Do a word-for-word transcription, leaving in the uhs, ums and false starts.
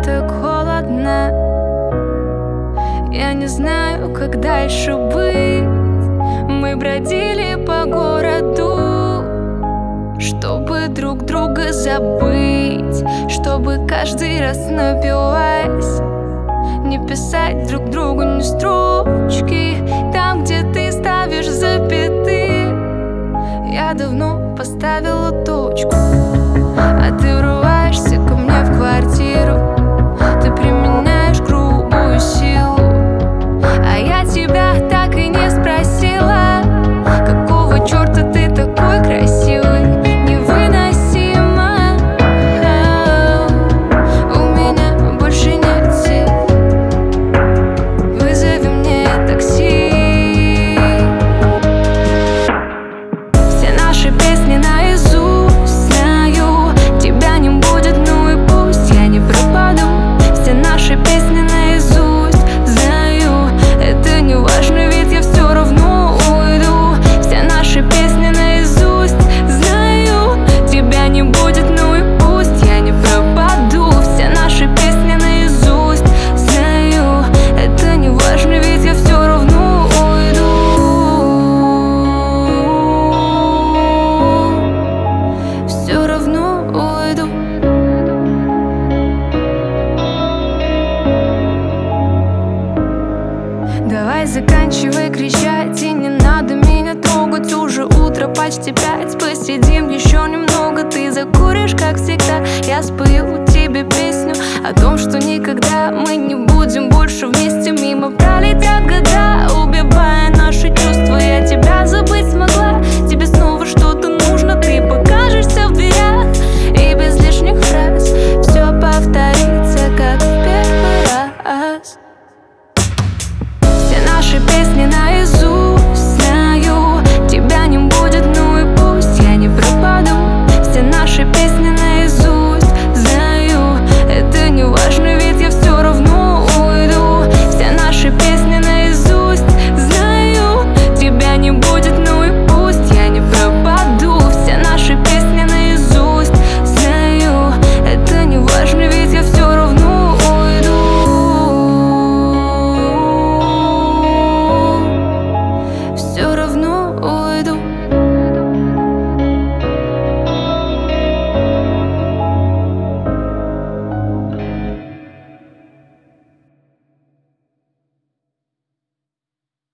так холодно. Я не знаю, как дальше быть. Мы бродили по городу, чтобы друг друга забыть, чтобы каждый раз напиваясь не писать друг другу ни строчки. Там, где ты ставишь запятые, я давно поставила точку. А ты врываешься ко мне в квартиру, ты применяешь грубую силу. А я тебя так и не спросила, какого черта ты такой красивый. Невыносимо, у меня больше нет сил. Вызови мне такси. Все наши песни наизусть знаю, тебя не будет, ну и пусть, я не пропаду. Все наши песни наизусть знаю, это не важно, ведь я все равно уйду. Все наши песни наизусть знаю, тебя не будет, ну и пусть, я не пропаду. Все наши песни наизусть знаю, это не важно, ведь я все равно уйду. Все равно уйду. Давай заканчивай кричать, и не надо меня трогать. Уже утро, почти пять, посидим еще немного. Ты закуришь, как всегда, я спою тебе песню о том, что никогда мы не будем больше вместе. Мимо пролетят года,